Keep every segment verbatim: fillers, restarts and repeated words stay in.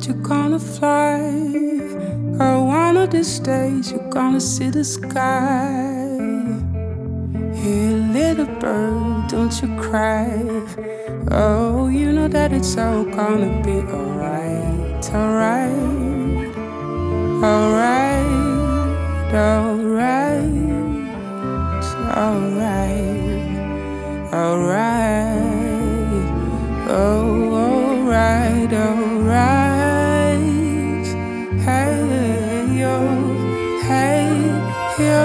you're gonna fly. Oh, one of these days you're gonna see the sky. Hey, little bird, don't you cry. Oh, you know that it's all gonna be alright, alright, alright, alright, alright, alright, oh, alright, alright, hey, yo, hey, yo.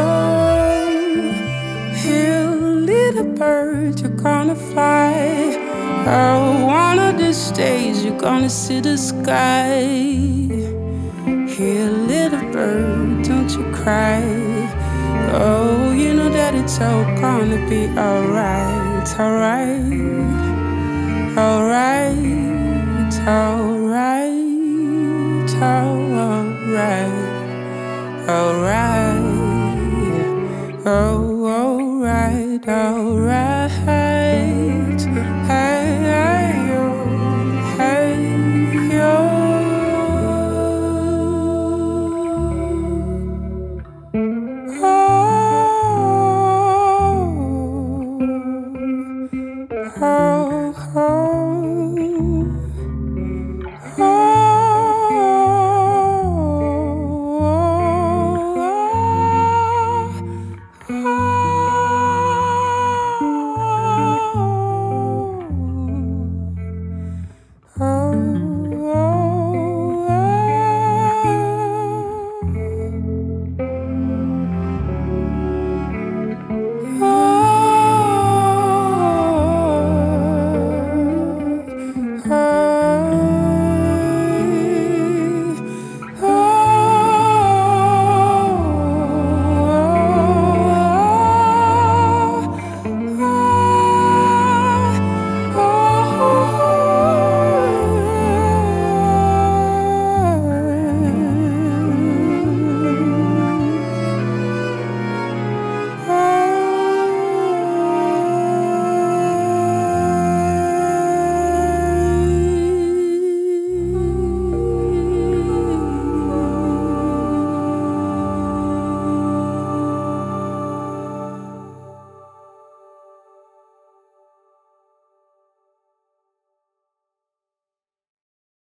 Here, little bird, you're gonna fly. Oh, one of these days you're gonna see the sky. Here, little bird, don't you cry. Oh, you know that it's all gonna be alright, alright, alright, alright, alright, alright, oh, alright, alright.